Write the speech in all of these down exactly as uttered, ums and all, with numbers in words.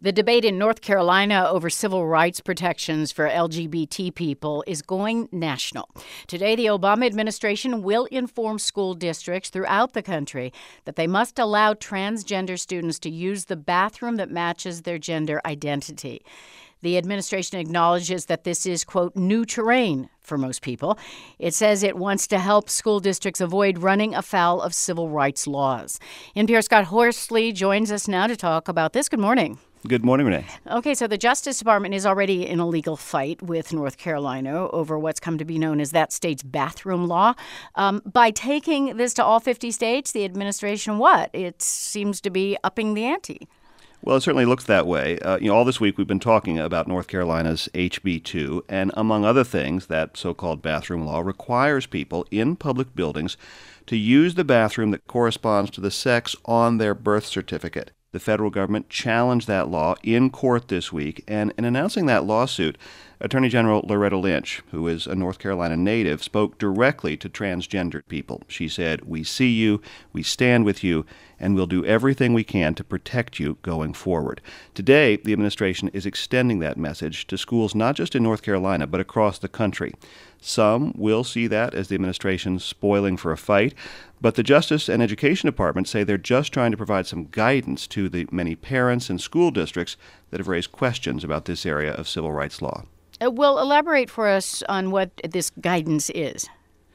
The debate in North Carolina over civil rights protections for L G B T people is going national. Today, the Obama administration will inform school districts throughout the country that they must allow transgender students to use the bathroom that matches their gender identity. The administration acknowledges that this is, quote, new terrain for most people. It says it wants to help school districts avoid running afoul of civil rights laws. N P R's Scott Horsley joins us now to talk about this. Good morning. Good morning, Renee. Okay, so the Justice Department is already in a legal fight with North Carolina over what's come to be known as that state's bathroom law. Um, by taking this to all fifty states, the administration, what? It seems to be upping the ante. Well, it certainly looks that way. Uh, you know, all this week we've been talking about North Carolina's H B two, and among other things, that so-called bathroom law requires people in public buildings to use the bathroom that corresponds to the sex on their birth certificate. The federal government challenged that law in court this week, and in announcing that lawsuit, Attorney General Loretta Lynch, who is a North Carolina native, spoke directly to transgendered people. She said, "We see you, we stand with you, and we'll do everything we can to protect you going forward." Today, the administration is extending that message to schools not just in North Carolina, but across the country. Some will see that as the administration spoiling for a fight, but the Justice and Education Department say they're just trying to provide some guidance to the many parents and school districts that have raised questions about this area of civil rights law. Uh, well, elaborate for us on what this guidance is.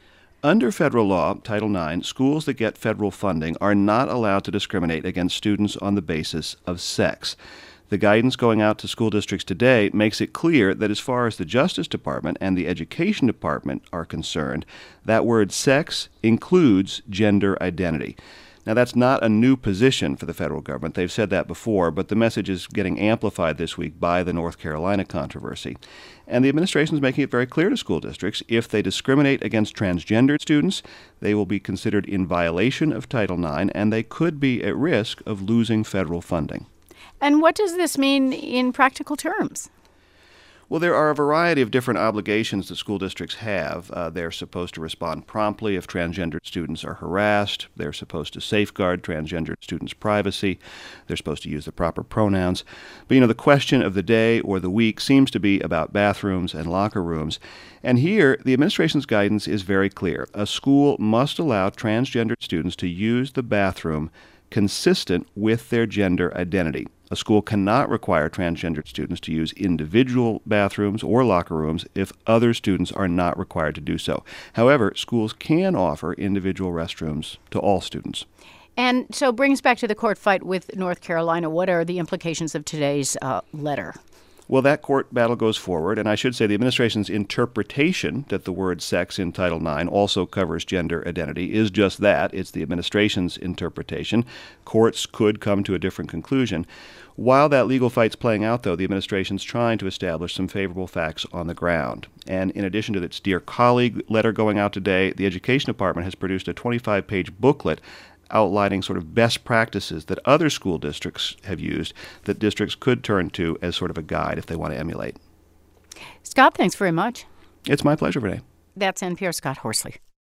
Under federal law, Title nine, schools that get federal funding are not allowed to discriminate against students on the basis of sex. The guidance going out to school districts today makes it clear that as far as the Justice Department and the Education Department are concerned, that word sex includes gender identity. Now, that's not a new position for the federal government. They've said that before, but the message is getting amplified this week by the North Carolina controversy. And the administration is making it very clear to school districts, if they discriminate against transgender students, they will be considered in violation of Title nine, and they could be at risk of losing federal funding. And what does this mean in practical terms? Well, there are a variety of different obligations that school districts have. Uh, they're supposed to respond promptly if transgendered students are harassed. They're supposed to safeguard transgendered students' privacy. They're supposed to use the proper pronouns. But, you know, the question of the day or the week seems to be about bathrooms and locker rooms. And here, the administration's guidance is very clear. A school must allow transgendered students to use the bathroom consistent with their gender identity. A school cannot require transgendered students to use individual bathrooms or locker rooms if other students are not required to do so. However, schools can offer individual restrooms to all students. And so brings back to the court fight with North Carolina. What are the implications of today's uh, letter? Well, that court battle goes forward, and I should say the administration's interpretation that the word sex in Title nine also covers gender identity is just that. It's the administration's interpretation. Courts could come to a different conclusion. While that legal fight's playing out, though, the administration's trying to establish some favorable facts on the ground. And in addition to its Dear Colleague letter going out today, the Education Department has produced a twenty-five page booklet outlining sort of best practices that other school districts have used that districts could turn to as sort of a guide if they want to emulate. Scott, thanks very much. It's my pleasure, Renee. That's N P R's Scott Horsley.